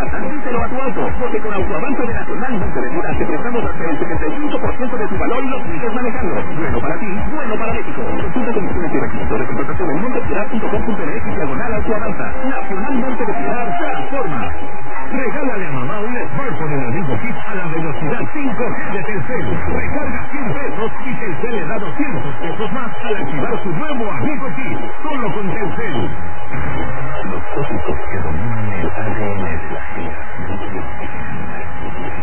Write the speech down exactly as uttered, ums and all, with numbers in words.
díselo a tu auto, porque con Autoavanza de Nacional Montevideo te prestamos hasta el setenta y cinco por ciento de tu valor y lo sigues manejando. Bueno para ti, bueno para México. Consulta condiciones y requisitos de contratación en montepiedad punto com punto m x diagonal Autoavanza. Nacional Montevideo transforma. Regálale a mamá un smartphone en Amigo Kit a la velocidad cinco G de Telcel. Recarga cien pesos y Telcel le da doscientos pesos más al activar su nuevo Amigo Kit. Solo con Telcel. Los tópicos que dominan el A D N de la vida.